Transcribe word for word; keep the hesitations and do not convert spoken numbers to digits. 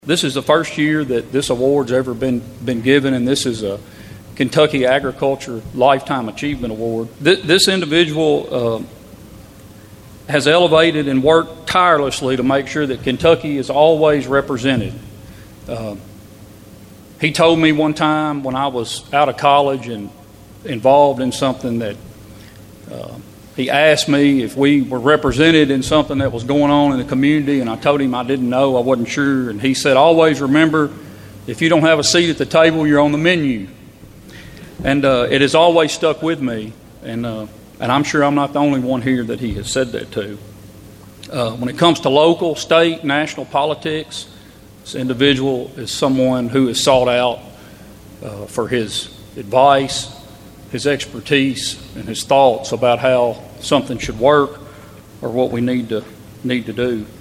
This is the first year that this award's ever been been given, and this is a Kentucky Agriculture Lifetime Achievement Award. Th- this individual uh, has elevated and worked tirelessly to make sure that Kentucky is always represented. Uh, he told me one time when I was out of college and involved in something that uh, he asked me if we were represented in something that was going on in the community, and I told him I didn't know, I wasn't sure, and he said, always remember, if you don't have a seat at the table, you're on the menu. And uh, it has always stuck with me, and uh, and I'm sure I'm not the only one here that he has said that to. Uh, when it comes to local, state, national politics, this individual is someone who is sought out uh, for his advice, his expertise, and his thoughts about how something should work or what we need to need to do.